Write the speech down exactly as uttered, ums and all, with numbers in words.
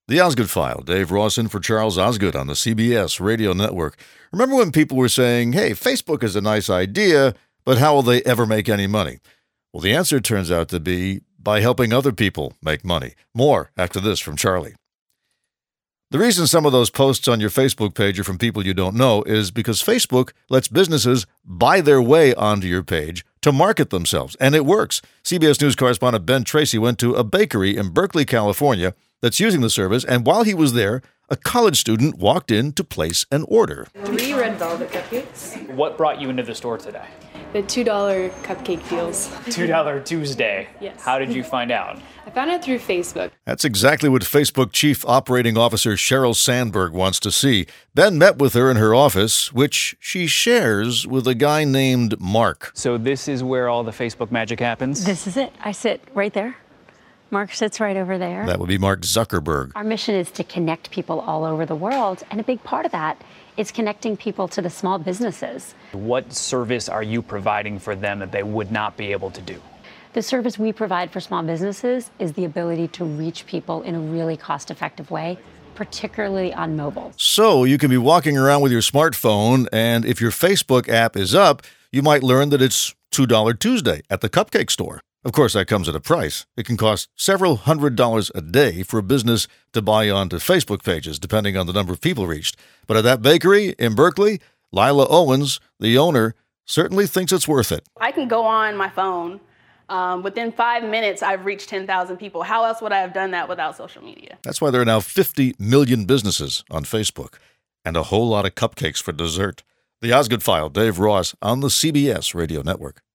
The Osgood File. Dave Ross in for Charles Osgood on the C B S Radio Network. Remember when people were saying, hey, Facebook is a nice idea, but how will they ever make any money? Well, the answer turns out to be by helping other people make money. More after this from Charlie. The reason some of those posts on your Facebook page are from people you don't know is because Facebook lets businesses buy their way onto your page to market themselves, and it works. C B S News correspondent Ben Tracy went to a bakery in Berkeley, California that's using the service, and while he was there, a college student walked in to place an order. Three red velvet cupcakes. What brought you into the store today? The two dollar cupcake deals. two dollar Tuesday. Yes. How did you find out? I found it through Facebook. That's exactly what Facebook Chief Operating Officer Sheryl Sandberg wants to see. Ben met with her in her office, which she shares with a guy named Mark. So this is where all the Facebook magic happens? This is it. I sit right there. Mark sits right over there. That would be Mark Zuckerberg. Our mission is to connect people all over the world, and a big part of that is connecting people to the small businesses. What service are you providing for them that they would not be able to do? The service we provide for small businesses is the ability to reach people in a really cost-effective way, particularly on mobile. So you can be walking around with your smartphone, and if your Facebook app is up, you might learn that it's two dollar Tuesday at the cupcake store. Of course, that comes at a price. It can cost several hundred dollars a day for a business to buy onto Facebook pages, depending on the number of people reached. But at that bakery in Berkeley, Lila Owens, the owner, certainly thinks it's worth it. I can go on my phone. Um, within five minutes, I've reached ten thousand people. How else would I have done that without social media? That's why there are now fifty million businesses on Facebook and a whole lot of cupcakes for dessert. The Osgood File, Dave Ross on the C B S Radio Network.